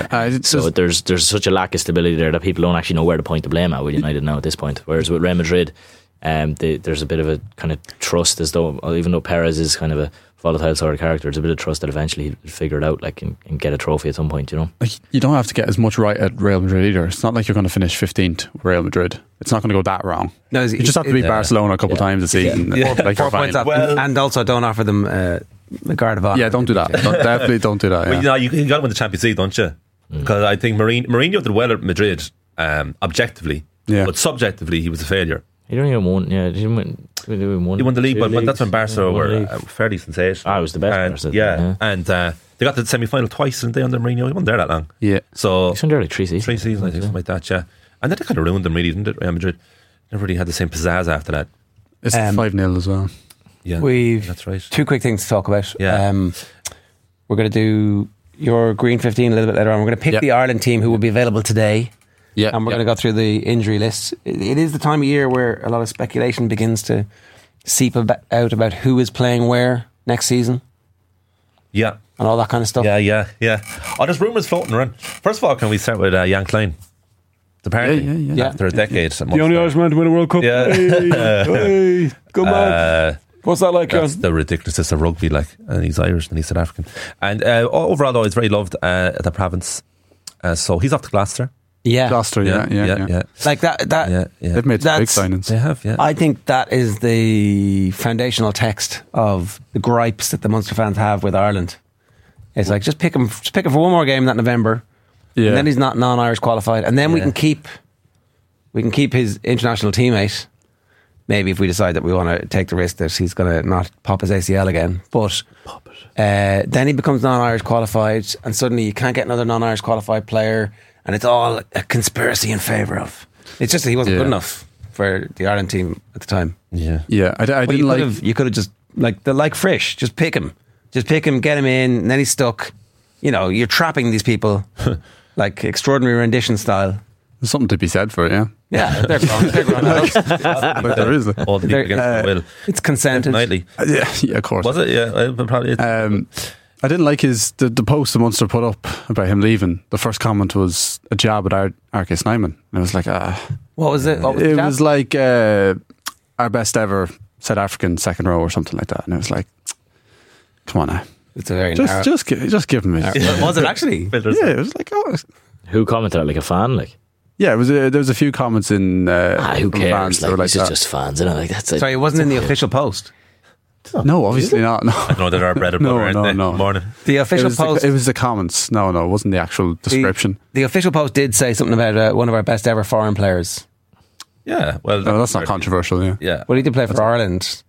So there's such a lack of stability there that people don't actually know where to point the blame at with United now at this point. Whereas with Real Madrid, there's a bit of a kind of trust, as though, even though Perez is kind of a volatile sort of character, there's a bit of trust that eventually he'll figure it out, like, and get a trophy at some point, you know. Like, you don't have to get as much right at Real Madrid either. It's not like you're going to finish 15th with Real Madrid. It's not going to go that wrong. No, you just have to beat Barcelona a couple times a season. Like 4 points up, and also don't offer them the guard of honor. Yeah, don't do that. Definitely don't do that. Well, you got to win the Champions League, don't you? Because I think Mourinho did well at Madrid, objectively, but subjectively he was a failure. He didn't even won. Yeah, he won the league, but that's when Barca were fairly sensational. It was the best. And they got to the semi-final twice, didn't they, under Mourinho? He wasn't there that long. Yeah, so he's been there like 3 seasons. 3 seasons, I think, something like that. Yeah, and then they kind of ruined them, really, didn't it? Real Madrid never really had the same pizzazz after that. It's 5-0 as well. Yeah, that's right. 2 quick things to talk about. Yeah, we're going to do your Green 15 a little bit later on. We're going to pick the Ireland team who will be available today. Yeah, and we're going to go through the injury list. It is the time of year where a lot of speculation begins to seep out about who is playing where next season. Yeah. And all that kind of stuff. Yeah. Oh, there's rumours floating around. First of all, can we start with Jan Klein? Apparently, after a decade. The only Irishman to win a World Cup. Yeah. Hey, good man. What's that like, That's the ridiculousness of rugby, like, and he's Irish and he's South African. And overall, though, he's very loved at the province. So he's off to Gloucester. Yeah, Gloucester, yeah. Like that. They've made some big signings. They have, yeah. I think that is the foundational text of the gripes that the Munster fans have with Ireland. It's like, just pick him for one more game in that November, and then he's not non-Irish qualified, and then we can keep his international teammate. Maybe if we decide that we want to take the risk that he's going to not pop his ACL again, but then he becomes non-Irish qualified, and suddenly you can't get another non-Irish qualified player. And it's all a conspiracy in favour of. It's just that he wasn't good enough for the Ireland team at the time. Yeah. I didn't like. You could have just like Frisch. Just pick him, get him in, and then he's stuck. You know, you're trapping these people like extraordinary rendition style. There's something to be said for it, yeah. Yeah, they're grown adults. But there is. All the people against their will. It's consented. Nightly. Yeah, of course. Was it? Yeah, probably. I didn't like the post the Munster put up about him leaving. The first comment was a jab at Arke Snyman. And I was like, what was it? It was like our best ever South African second row or something like that. And it was like, come on now. It's a very just give him it. Was it actually? Yeah, it was like, who commented, like a fan, like? Yeah, it was. There was a few comments in. Who cares? Fans like, like this is just fans, isn't it? Like, that's sorry, it wasn't in the official post. No, obviously not. No. I know that our bread and butter. No. Morning. The official post. It was the comments. No, it wasn't the actual description. The official post did say something about one of our best ever foreign players. Yeah, well, that's not controversial. Yeah. Well, he did play for Ireland.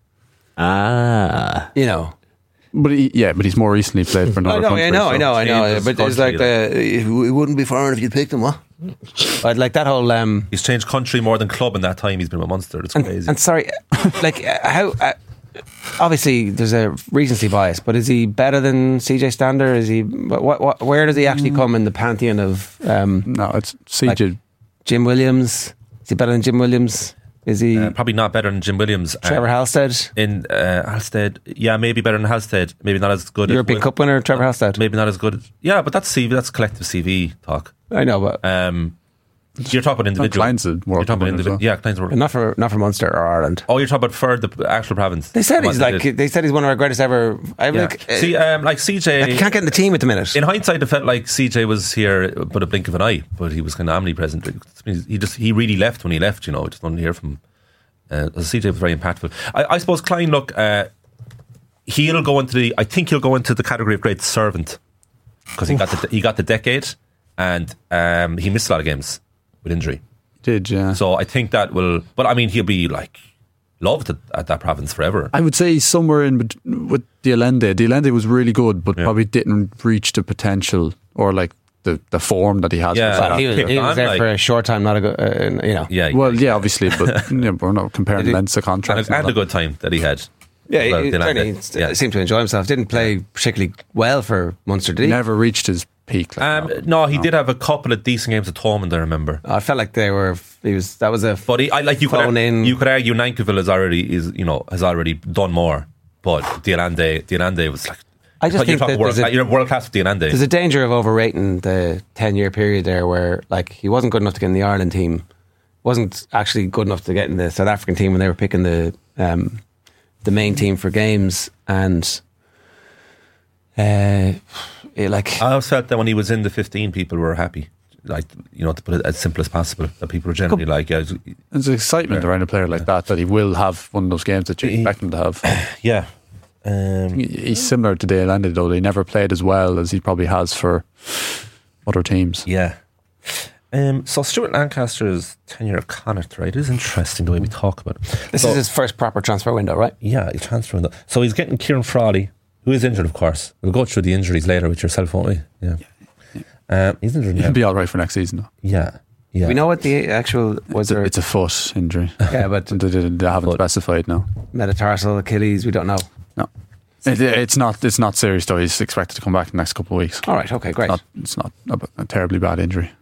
You know. But he's more recently played for another country. I know. But it's like he wouldn't be foreign if you picked him, what? I'd like that whole. He's changed country more than club in that time. He's been with Munster. It's crazy. And sorry, like how? Obviously, there's a recency bias, but is he better than CJ Stander? Is he? Where does he actually come in the pantheon of? No, it's CJ. Like Jim Williams. Is he better than Jim Williams? Is he probably not better than Jim Williams? Trevor Halstead? In Halstead, yeah, maybe better than Halstead. Maybe not as good. European Cup winner Trevor Halstead. Maybe not as good. Yeah, but that's CV. That's collective CV talk. I know, but you're talking about individual. Klein's a world cup winner as well. Yeah, Klein's world. Not for Munster or Ireland. Oh, you're talking about for the actual province. They said he's one of our greatest ever. See, like CJ, he can't get in the team at the minute. In hindsight, it felt like CJ was here, but a blink of an eye. But he was kind of omnipresent. He really left when he left. You know, just don't hear from. CJ was very impactful. I suppose Klein. Look, he'll go into the category of great servant because he got the decade, and he missed a lot of games with injury. Did, yeah. So I think that will. But I mean, he'll be like loved at that province forever. I would say somewhere in with De Allende. De Allende was really good, but probably didn't reach the potential or like the form that he has. Yeah, he was there for a short time, not a good, you know. Yeah. Well, yeah, obviously, but we're not comparing lengths of contracts. And a good time that he had. Yeah, he seemed to enjoy himself. Didn't play particularly well for Munster, did he? Never reached his peak. No, he did have a couple of decent games at Thomond, I remember. I felt like they were. That was a. But you could argue Nankiville has already done more. But De Allende was like. I just think that you're world class with De Allende. There's a danger of overrating the 10-year period there, where like he wasn't good enough to get in the Ireland team, wasn't actually good enough to get in the South African team when they were picking the main team for games, and I always felt that when he was in the 15, people were happy. Like, to put it as simple as possible, that people were generally like, yeah. There's excitement around a player like that he will have one of those games that you expect him to have. Yeah. He's similar to De Allende, though. He never played as well as he probably has for other teams. Yeah. So Stuart Lancaster's tenure of Connacht, right? It is interesting the way we talk about it. This is his first proper transfer window, right? Yeah, his transfer window. So he's getting Kieran Frawley, who is injured, of course. We'll go through the injuries later with yourself, won't we? Yeah. He's injured now. He'll be all right for next season, though. Yeah. We know what the actual was. It's a foot injury. Yeah, but they haven't specified now. Metatarsal Achilles, we don't know. No, it's not serious though. He's expected to come back in the next couple of weeks. All right, okay, great. It's not a terribly bad injury.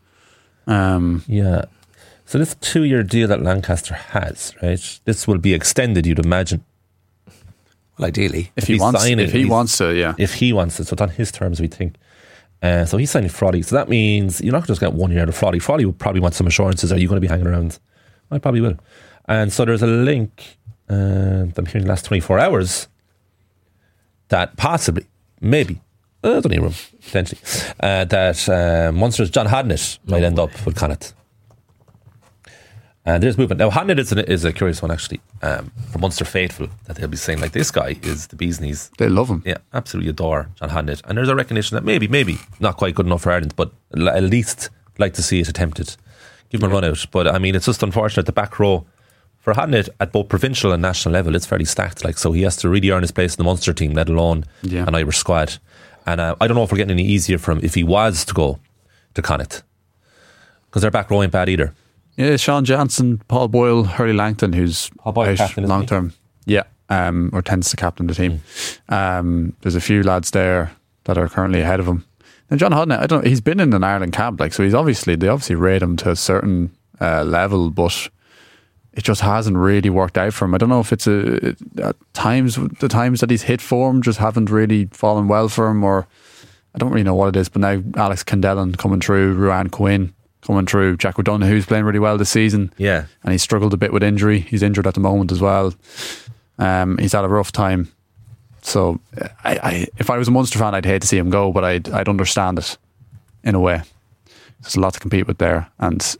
Yeah. So this 2-year deal that Lancaster has, right? This will be extended, you'd imagine. Well, ideally, if he wants to, yeah. If he wants it, so it's on his terms, we think. So he's signing Frawley. So that means you're not just going to get 1 year out of Frawley. Frawley will probably want some assurances. Are you going to be hanging around? I probably will. And so there's a link that I'm hearing the last 24 hours that possibly, maybe, there's only room, potentially, that Munster's John Hodnett might end up with Connacht. And there's movement. Now, Hodnett is a curious one, actually, for Munster faithful, that they'll be saying, like, this guy is the bee's knees. They love him. Yeah, absolutely adore John Hodnett. And there's a recognition that maybe not quite good enough for Ireland, but at least like to see it attempted. Give him a run out. But, I mean, it's just unfortunate, the back row for Hodnett at both provincial and national level, it's fairly stacked. Like, so he has to really earn his place in the Munster team, let alone an Irish squad. And I don't know if we're getting any easier for him if he was to go to Connacht, because their back row ain't bad either. Yeah, Sean Johnson, Paul Boyle, Hurley Langton, who's out long term. Yeah, or tends to captain the team. There's a few lads there that are currently ahead of him. And John Hodnett, I don't know, he's been in an Ireland camp, like, so they obviously rate him to a certain level, but it just hasn't really worked out for him. I don't know if it's the times that he's hit form just haven't really fallen well for him, or I don't really know what it is. But now Alex Candellan coming through, Ruan Quinn coming through, Jack O'Donoghue's playing really well this season. Yeah, and he's struggled a bit with injury. He's injured at the moment as well. He's had a rough time. So if I was a Munster fan, I'd hate to see him go, but I'd understand it in a way. There's a lot to compete with there, and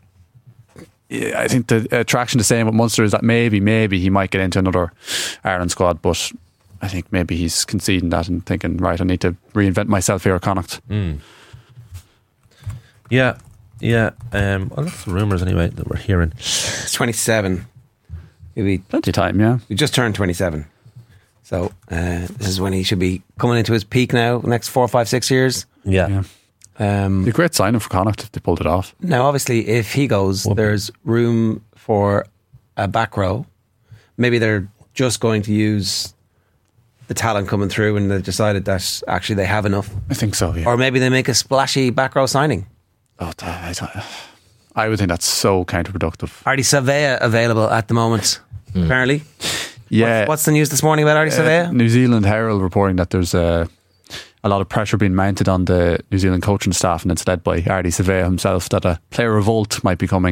I think the attraction to staying with Munster is that maybe he might get into another Ireland squad, but I think maybe he's conceding that and thinking, right, I need to reinvent myself here at Connacht. Yeah. Well, that's the rumours anyway that we're hearing. It's 27. He'll be plenty of time, yeah. He just turned 27. So this is when he should be coming into his peak now, next 4, 5, 6 years. Yeah. It'd be a great signing for Connacht if they pulled it off. Now, obviously, if he goes, there's room for a back row. Maybe they're just going to use the talent coming through and they've decided that actually they have enough. I think so, yeah. Or maybe they make a splashy back row signing. Oh, I would think that's so counterproductive. Artie Savea available at the moment, apparently. Yeah. What's the news this morning about Artie Savea? New Zealand Herald reporting that there's a lot of pressure being mounted on the New Zealand coaching staff, and it's led by Artie Savea himself, that a player revolt might be coming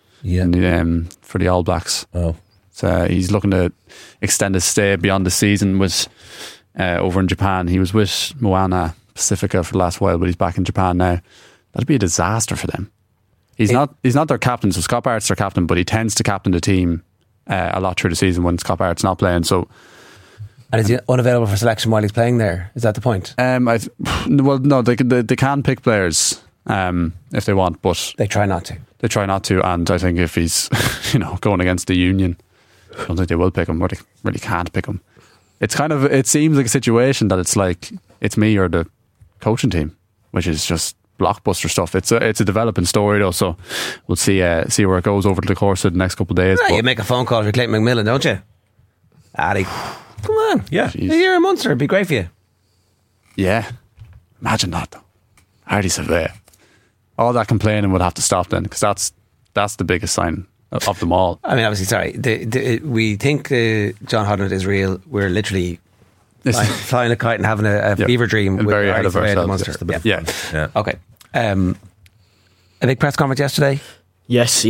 for the All Blacks. Oh. So he's looking to extend his stay beyond the season with over in Japan. He was with Moana Pacifica for the last while, but he's back in Japan now. That'd be a disaster for them. He's not their captain, so Scott Barrett's their captain, but he tends to captain the team a lot through the season when Scott Barrett's not playing. So, and is he unavailable for selection while he's playing there? Is that the point? Well, no, they can pick players if they want, but they try not to. They try not to, and I think if he's going against the union, I don't think they will pick him, or they really can't pick him. It seems like a situation that it's like it's me or the coaching team, which is just blockbuster stuff. It's a developing story though, so we'll see where it goes over the course of the next couple of days. You make a phone call for Clayton McMillan, don't you? Addy, come on. Yeah. A year in Munster, it'd be great for you. Yeah. Imagine that though. Artie Savea. All that complaining would have to stop then, because that's the biggest sign of them all. I mean, obviously, sorry. We think John Hodnett is real. We're literally flying a kite and having a fever dream with very ahead of Artie Savea ourselves. at the Munster. Yeah. Okay. A big press conference yesterday. Yes.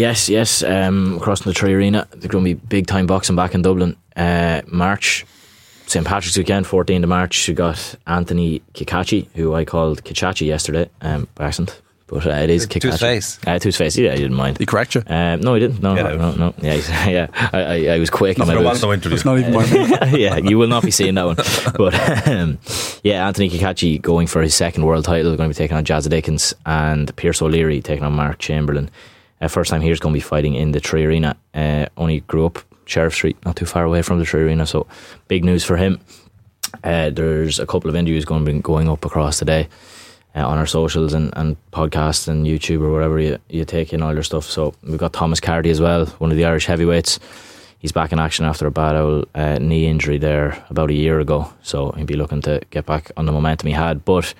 Across the Tree Arena, there's going to be big time boxing back in Dublin. March, St. Patrick's weekend, 14th of March. We got Anthony Kikachi, who I called Kichachi yesterday by accident. But it is Kikachi. To his face. To his face, yeah, he didn't mind. He correct you? No, he didn't. No. Yeah, I was quick. Not even yeah, you will not be seeing that one. But Anthony Kikachi going for his second world title, going to be taking on Jazza Dickens, and Pierce O'Leary taking on Mark Chamberlain. First time he's going to be fighting in the Tree Arena. Only grew up Sheriff Street, not too far away from the Tree Arena, so big news for him. There's a couple of interviews going to be going up across today on our socials and podcasts and YouTube or whatever you take in all your stuff. So we've got Thomas Carty as well, one of the Irish heavyweights. He's back in action after a bad old knee injury there about a year ago, so he'll be looking to get back on the momentum he had. But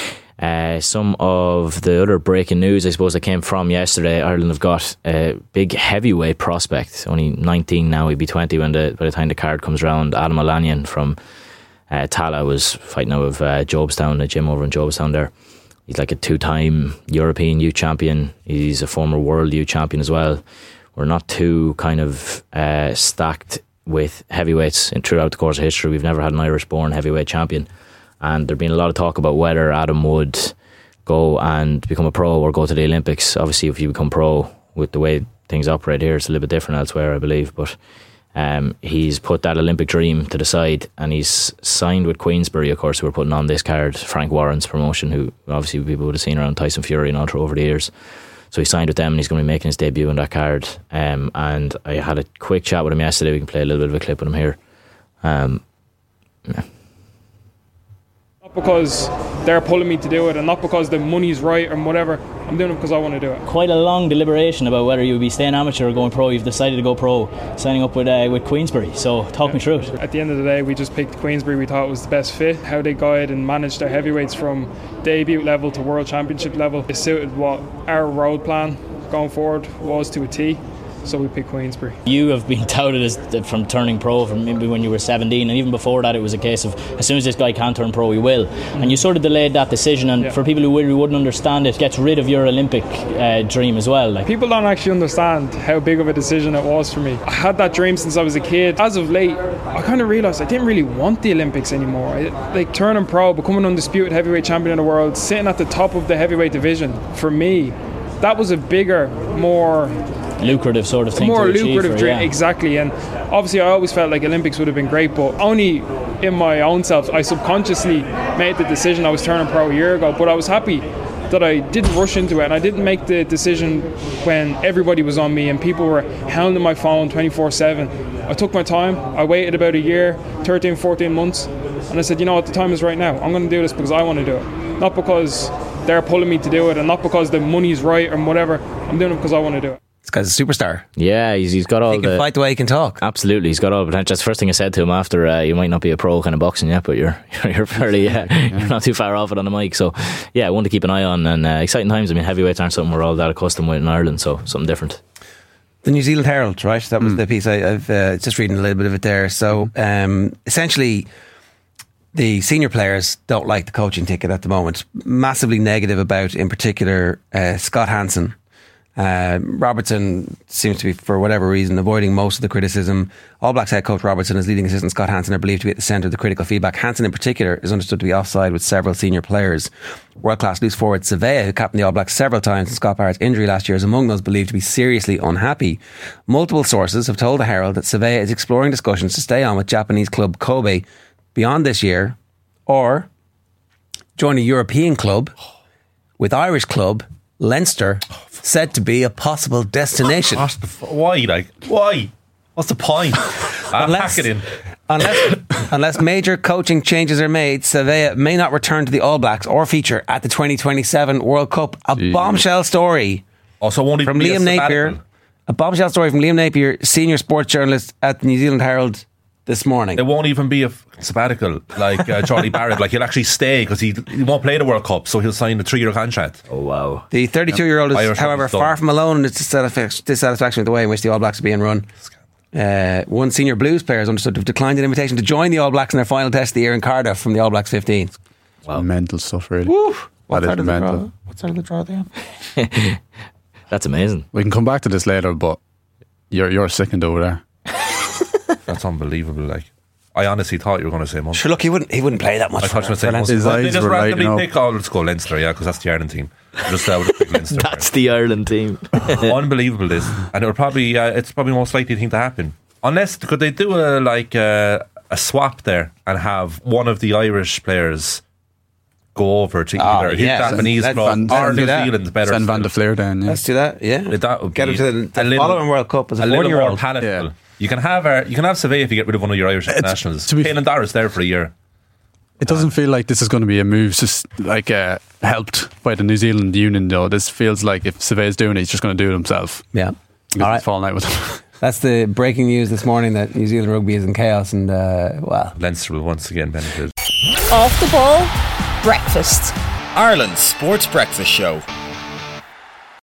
some of the other breaking news, I suppose, that came from yesterday, Ireland have got a big heavyweight prospect, only 19 now, he'll be 20 by the time the card comes around. Adam O'Lanion from Tala was fighting out of Jobstown, a gym over in Jobstown there. He's like a 2-time European youth champion. He's a former world youth champion as well. We're not too kind of stacked with heavyweights throughout the course of history. We've never had an Irish-born heavyweight champion. And there'd been a lot of talk about whether Adam would go and become a pro or go to the Olympics. Obviously, if you become pro, with the way things operate here, it's a little bit different elsewhere, I believe. But he's put that Olympic dream to the side, and he's signed with Queensberry, of course, who are putting on this card, Frank Warren's promotion, who obviously people would have seen around Tyson Fury and all over the years. So he signed with them, and he's going to be making his debut on that card. And I had a quick chat with him yesterday. We can play a little bit of a clip with him here. Not because they're pulling me to do it, and not because the money's right or whatever. I'm doing it because I want to do it. Quite a long deliberation about whether you would be staying amateur or going pro. You've decided to go pro, signing up with Queensberry. So talk me through it. At the end of the day, we just picked Queensberry. We thought it was the best fit. How they guide and manage their heavyweights from debut level to world championship level, it suited what our road plan going forward was to a T. So we picked Queensberry. You have been touted as from turning pro from maybe when you were 17, and even before that it was a case of as soon as this guy can turn pro he will. And you sort of delayed that decision, and for people who really wouldn't understand it, gets rid of your Olympic dream as well. Like, people don't actually understand how big of a decision it was for me. I had that dream since I was a kid. As of late, I kind of realised I didn't really want the Olympics anymore. Like turning pro, becoming undisputed heavyweight champion of the world, sitting at the top of the heavyweight division, for me that was a bigger, more lucrative sort of thing. More to lucrative dream, exactly. And obviously, I always felt like Olympics would have been great, but only in my own self, I subconsciously made the decision. I was turning pro a year ago, but I was happy that I didn't rush into it, and I didn't make the decision when everybody was on me and people were hounding my phone 24/7. I took my time. I waited about a year, 13, 14 months, and I said, you know what, the time is right now. I'm going to do this because I want to do it, not because they're pulling me to do it, and not because the money's right or whatever. I'm doing it because I want to do it. This guy's a superstar. Yeah, he's got all he can fight the way he can talk. Absolutely, he's got all the potential. That's the first thing I said to him after. You might not be a pro kind of boxing yet, but you're fairly you're not too far off it on the mic. So yeah, one to keep an eye on, and exciting times. I mean, heavyweights aren't something we're all that accustomed with in Ireland, so something different. The New Zealand Herald, right? That was the piece. I've just reading a little bit of it there. So essentially, the senior players don't like the coaching ticket at the moment. Massively negative about, in particular, Scott Hansen. Robertson seems to be, for whatever reason, avoiding most of the criticism. All Blacks head coach Robertson and his leading assistant Scott Hansen are believed to be at the centre of the critical feedback. Hansen in particular is understood to be offside with several senior players. World-class loose forward Savea, who captained the All Blacks several times since Scott Barrett's injury last year, is among those believed to be seriously unhappy. Multiple sources have told the Herald that Savea is exploring discussions to stay on with Japanese club Kobe beyond this year, or join a European club with Irish club Leinster said to be a possible destination. Why? What's the point? Pack it in. Unless major coaching changes are made, Savea may not return to the All Blacks or feature at the 2027 World Cup. Bombshell story won't even from Liam Napier. A bombshell story from Liam Napier, senior sports journalist at the New Zealand Herald this morning. It won't even be a sabbatical like Charlie Barrett. Like, he'll actually stay because he won't play the World Cup, so he'll sign a 3-year contract. Oh wow! The 32-year-old is, Irish, however, far from alone in its dissatisfaction with the way in which the All Blacks are being run. One senior Blues player is understood to have declined an invitation to join the All Blacks in their final test of the year in Cardiff from the All Blacks 15. Wow, mental stuff, really. Woo. What side of the draw then? That's amazing. We can come back to this later, but you're sickened over there. That's unbelievable. Like, I honestly thought you were going to say Munster. Sure, look, he wouldn't play that much. I thought you were going to say Munster. They just randomly pick, let's go Leinster, yeah, because that's the Ireland team. Just pick Leinster. That's the Ireland team. Unbelievable, this, and it would probably it's probably most likely thing to happen. Unless, could they do a swap there and have one of the Irish players go over to either his Japanese club or New Zealand's better. Send Van der Fleer down. Yeah. Let's do that. Yeah, that would get him to the following World Cup as a little more palatable. Yeah. You can have Savea if you get rid of one of your Irish internationals. Payne and Doris there for a year. It doesn't feel like this is going to be a move just like helped by the New Zealand Union, though. This feels like if Savea's doing it, he's just going to do it himself. Yeah. All right. He's falling out with him. That's the breaking news this morning, that New Zealand rugby is in chaos, and Leinster will once again benefit. Off the ball breakfast. Ireland's Sports Breakfast Show.